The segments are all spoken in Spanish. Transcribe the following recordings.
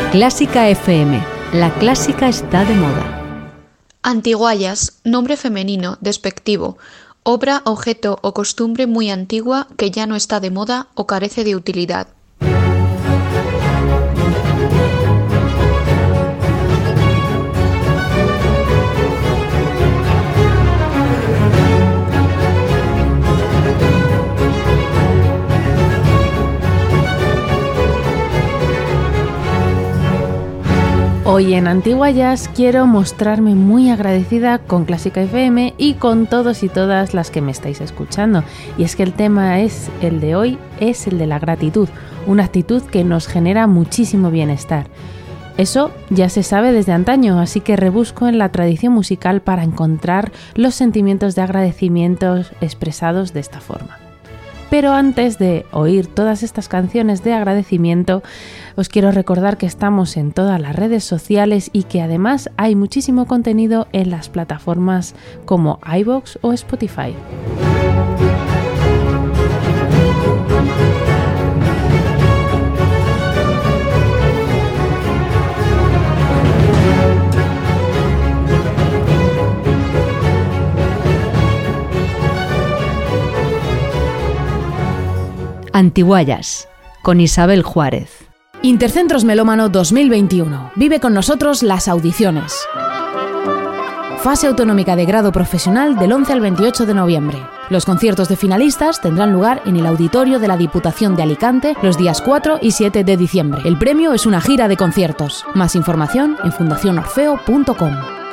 Clásica FM. La clásica está de moda. Antiguallas, nombre femenino, despectivo, obra, objeto o costumbre muy antigua que ya no está de moda o carece de utilidad. Hoy en Antiguallas quiero mostrarme muy agradecida con Clásica FM y con todos y todas las que me estáis escuchando. Y es que el tema el de hoy es el de la gratitud, una actitud que nos genera muchísimo bienestar. Eso ya se sabe desde antaño, así que rebusco en la tradición musical para encontrar los sentimientos de agradecimiento expresados de esta forma. Pero antes de oír todas estas canciones de agradecimiento, os quiero recordar que estamos en todas las redes sociales y que además hay muchísimo contenido en las plataformas como iVoox o Spotify. Antiguallas, con Isabel Juárez. Intercentros Melómano 2021. Vive con nosotros las audiciones. Fase autonómica de grado profesional del 11 al 28 de noviembre. Los conciertos de finalistas tendrán lugar en el auditorio de la Diputación de Alicante los días 4 y 7 de diciembre. El premio es una gira de conciertos. Más información en fundacionorfeo.com.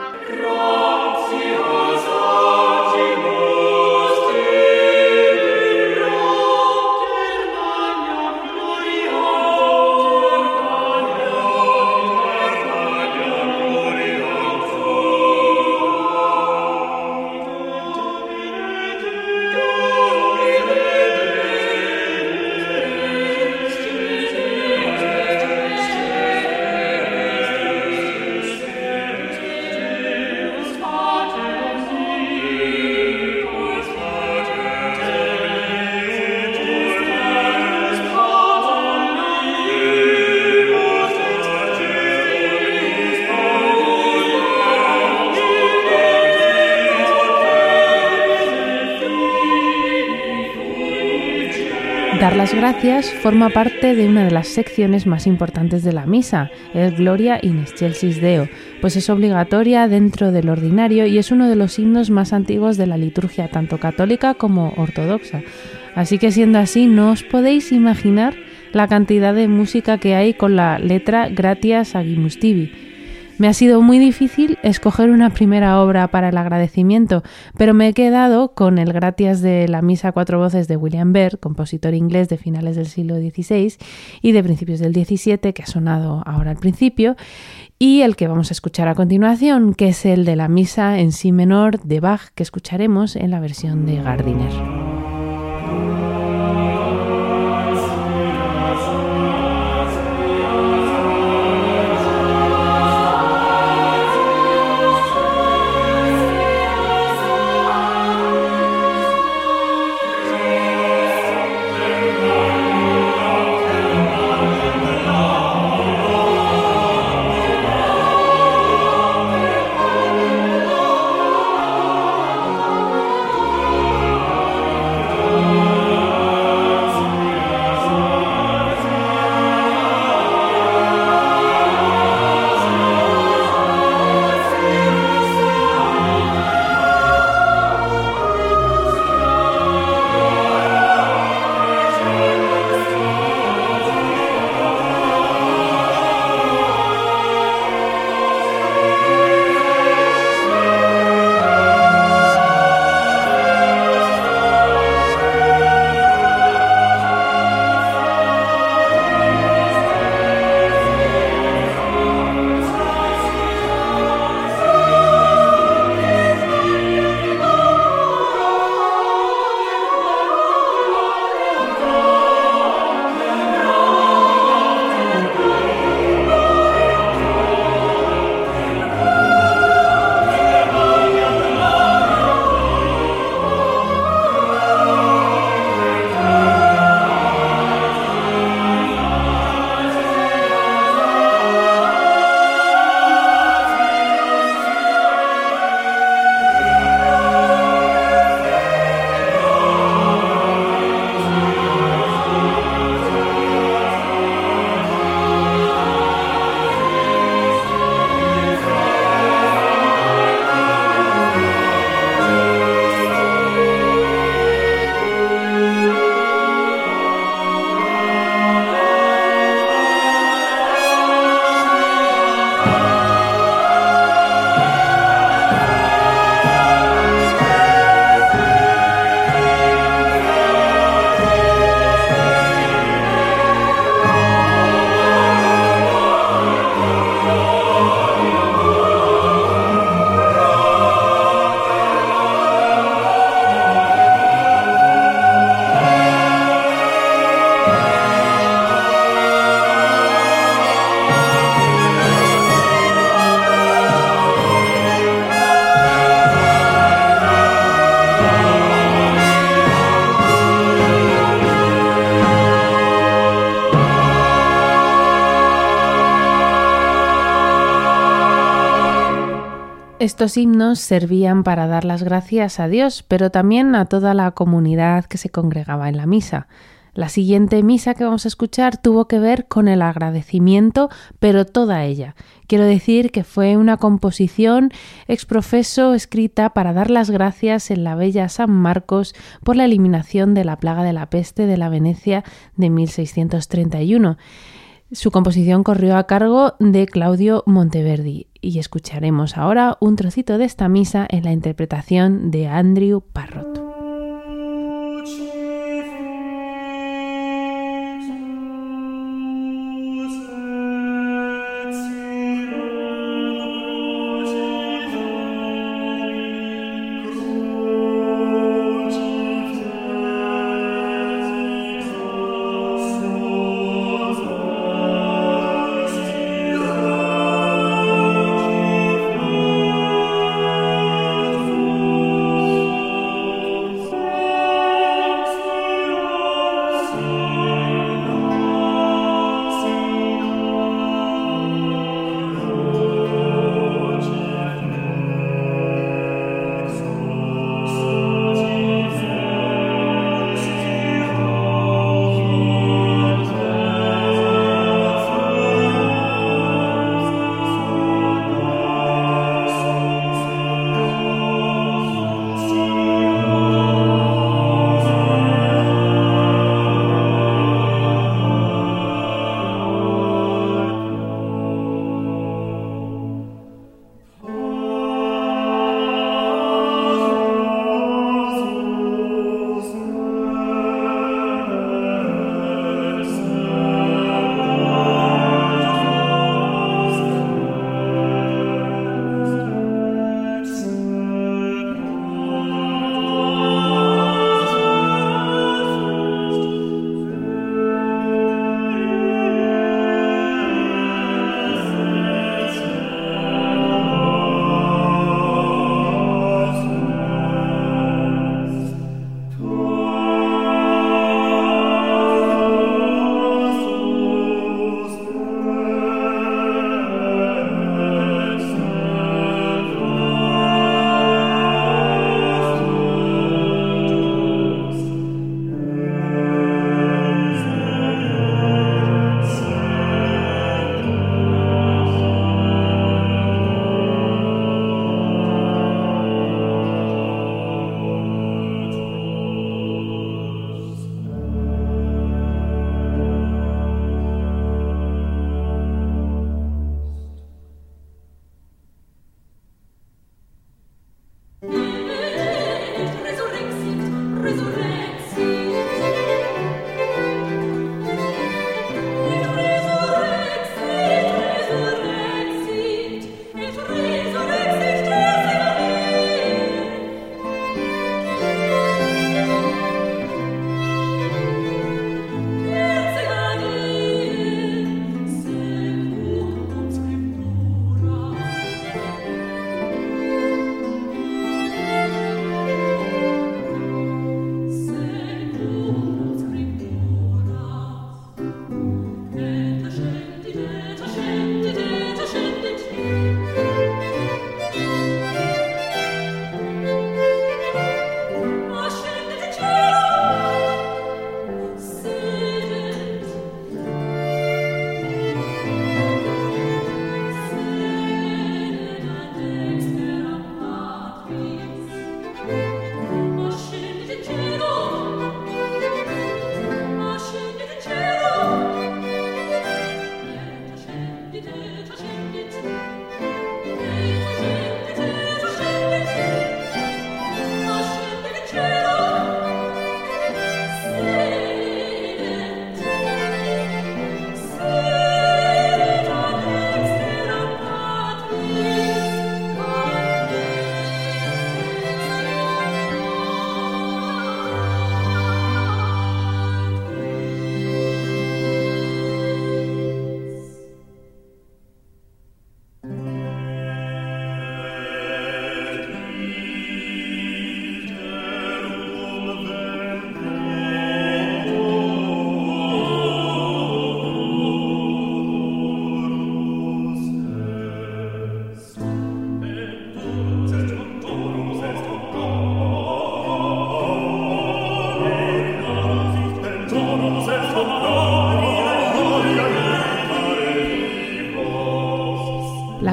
Dar las gracias forma parte de una de las secciones más importantes de la misa, el Gloria in excelsis Deo, pues es obligatoria dentro del ordinario y es uno de los himnos más antiguos de la liturgia, tanto católica como ortodoxa. Así que siendo así, no os podéis imaginar la cantidad de música que hay con la letra Gratias agimus tibi. Me ha sido muy difícil escoger una primera obra para el agradecimiento, pero me he quedado con el Gratias de la Misa a cuatro voces de William Byrd, compositor inglés de finales del siglo XVI y de principios del XVII, que ha sonado ahora al principio, y el que vamos a escuchar a continuación, que es el de la Misa en Si menor de Bach, que escucharemos en la versión de Gardiner. Estos himnos servían para dar las gracias a Dios, pero también a toda la comunidad que se congregaba en la misa. La siguiente misa que vamos a escuchar tuvo que ver con el agradecimiento, pero toda ella. Quiero decir que fue una composición exprofeso escrita para dar las gracias en la bella San Marcos por la eliminación de la plaga de la peste de la Venecia de 1631. Su composición corrió a cargo de Claudio Monteverdi y escucharemos ahora un trocito de esta misa en la interpretación de Andrew Parrott.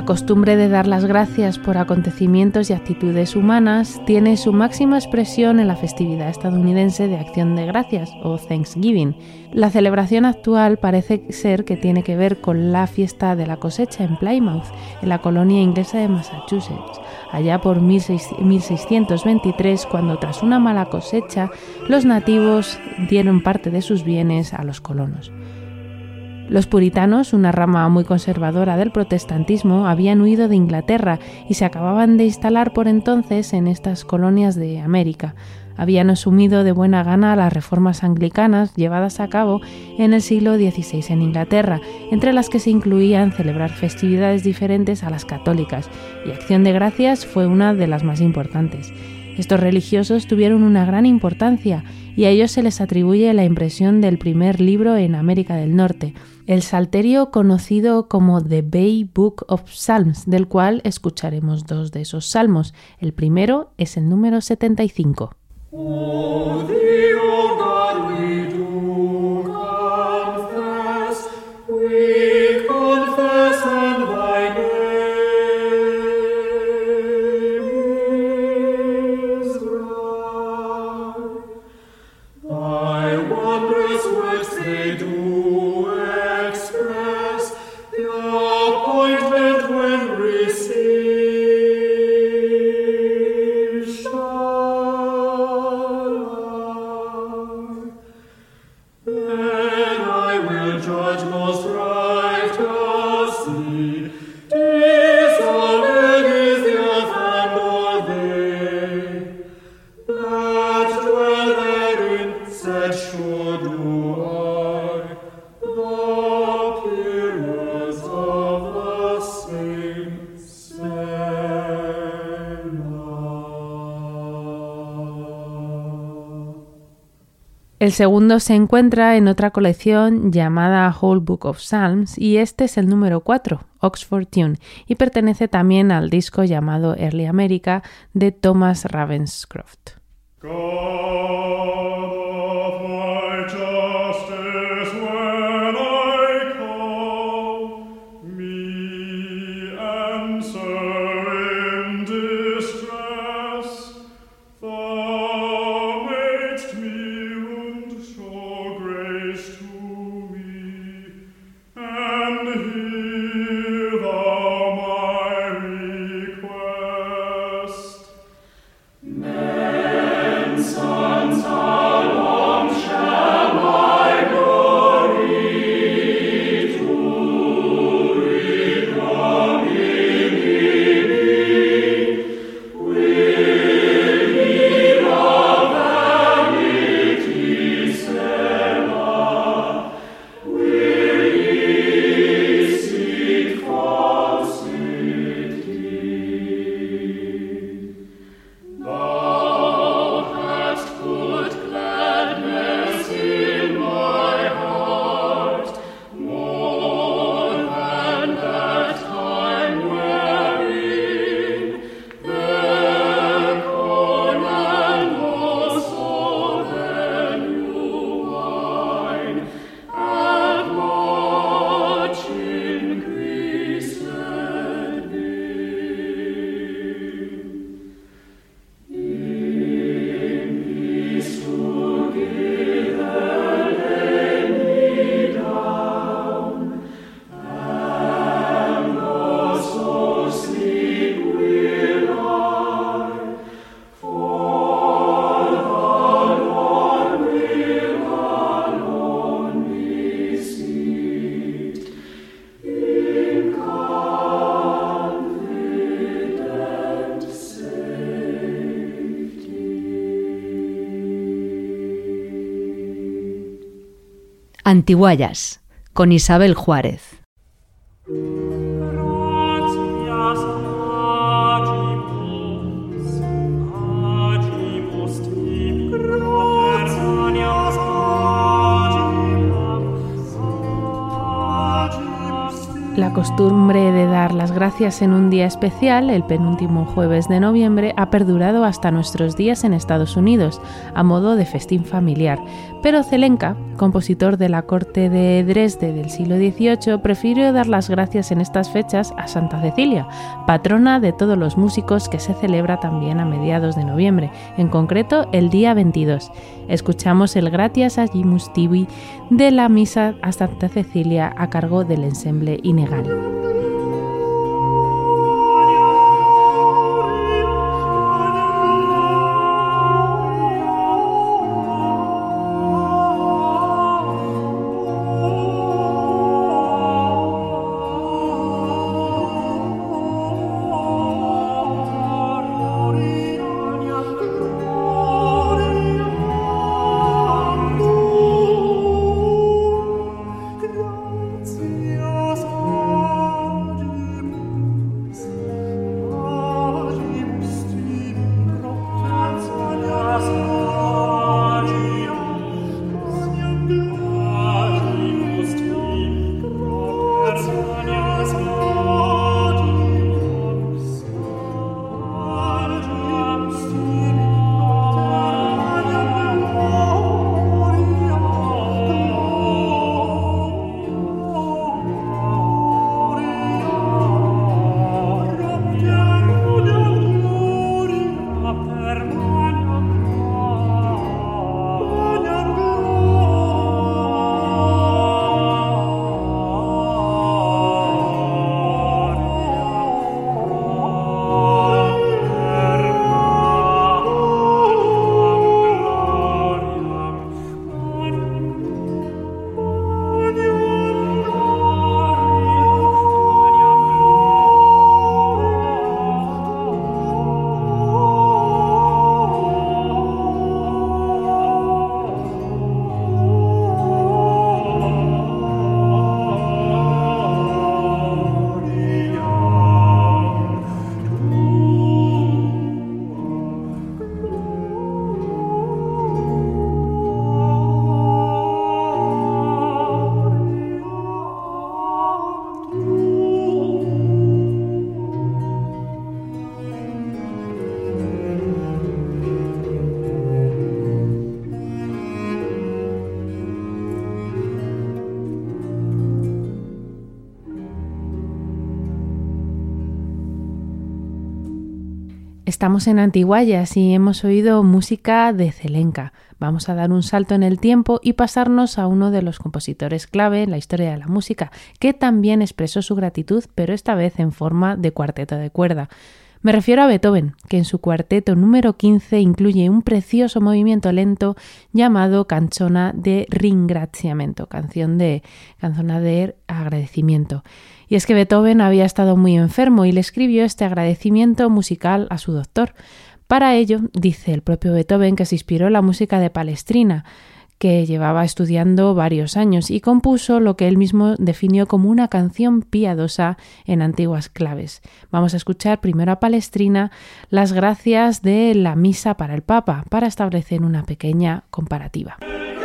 La costumbre de dar las gracias por acontecimientos y actitudes humanas tiene su máxima expresión en la festividad estadounidense de Acción de Gracias o Thanksgiving. La celebración actual parece ser que tiene que ver con la fiesta de la cosecha en Plymouth, en la colonia inglesa de Massachusetts, allá por 1623, cuando tras una mala cosecha los nativos dieron parte de sus bienes a los colonos. Los puritanos, una rama muy conservadora del protestantismo, habían huido de Inglaterra y se acababan de instalar por entonces en estas colonias de América. Habían asumido de buena gana las reformas anglicanas llevadas a cabo en el siglo XVI en Inglaterra, entre las que se incluían celebrar festividades diferentes a las católicas, y Acción de Gracias fue una de las más importantes. Estos religiosos tuvieron una gran importancia y a ellos se les atribuye la impresión del primer libro en América del Norte, el Salterio conocido como The Bay Book of Psalms, del cual escucharemos 2 de esos salmos. El primero es el número 75. Oh, thee, O God, we do confess, and thy name is right. Thy wondrous works they do express, the appointment when received shall I. Then I will judge most righteously, desolate is the earth and all they that dwell therein, said sure do I, the pillars of the saints El segundo se encuentra en otra colección llamada Whole Book of Psalms y este es el número 4, Oxford Tune, y pertenece también al disco llamado Early America de Thomas Ravenscroft. Antiguallas, con Isabel Juárez. La costumbre de dar las gracias en un día especial, el penúltimo jueves de noviembre, ha perdurado hasta nuestros días en Estados Unidos, a modo de festín familiar. Pero Zelenka, compositor de la corte de Dresde del siglo XVIII, prefirió dar las gracias en estas fechas a Santa Cecilia, patrona de todos los músicos, que se celebra también a mediados de noviembre, en concreto el día 22. Escuchamos el Gratias Agimus Tibi de la misa a Santa Cecilia a cargo del ensemble Inegal. Estamos en Antiguayas y hemos oído música de Zelenka. Vamos a dar un salto en el tiempo y pasarnos a uno de los compositores clave en la historia de la música, que también expresó su gratitud, pero esta vez en forma de cuarteto de cuerda. Me refiero a Beethoven, que en su cuarteto número 15 incluye un precioso movimiento lento llamado Canzona de Ringraziamento, canzona de agradecimiento. Y es que Beethoven había estado muy enfermo y le escribió este agradecimiento musical a su doctor. Para ello, dice el propio Beethoven que se inspiró en la música de Palestrina, que llevaba estudiando varios años, y compuso lo que él mismo definió como una canción piadosa en antiguas claves. Vamos a escuchar primero a Palestrina las gracias de la misa para el Papa, para establecer una pequeña comparativa.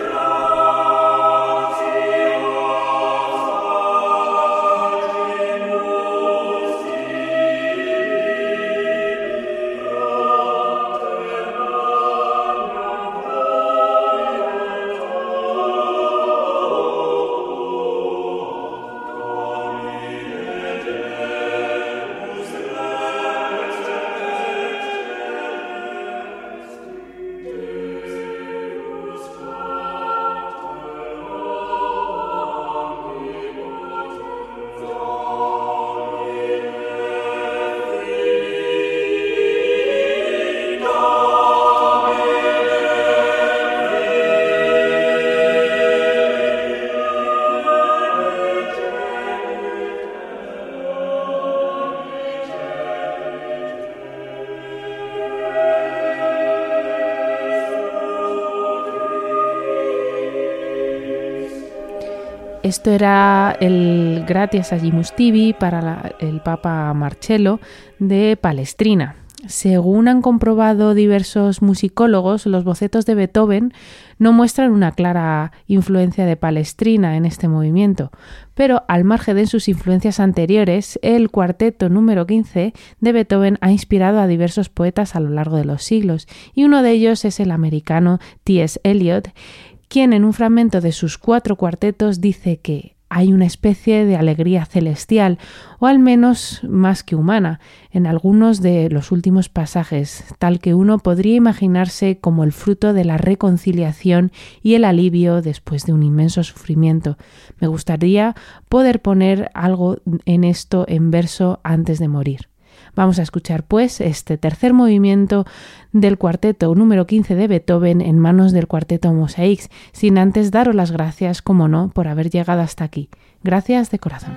Esto era el Gratias Agimus Tibi para el Papa Marcello de Palestrina. Según han comprobado diversos musicólogos, los bocetos de Beethoven no muestran una clara influencia de Palestrina en este movimiento, pero al margen de sus influencias anteriores, el cuarteto número 15 de Beethoven ha inspirado a diversos poetas a lo largo de los siglos, y uno de ellos es el americano T.S. Eliot, quien en un fragmento de sus 4 cuartetos dice que hay una especie de alegría celestial, o al menos más que humana, en algunos de los últimos pasajes, tal que uno podría imaginarse como el fruto de la reconciliación y el alivio después de un inmenso sufrimiento. Me gustaría poder poner algo en esto en verso antes de morir. Vamos a escuchar pues este tercer movimiento del cuarteto número 15 de Beethoven en manos del cuarteto Mosaics, sin antes daros las gracias, como no, por haber llegado hasta aquí. Gracias de corazón.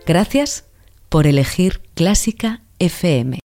Gracias por elegir Clásica FM.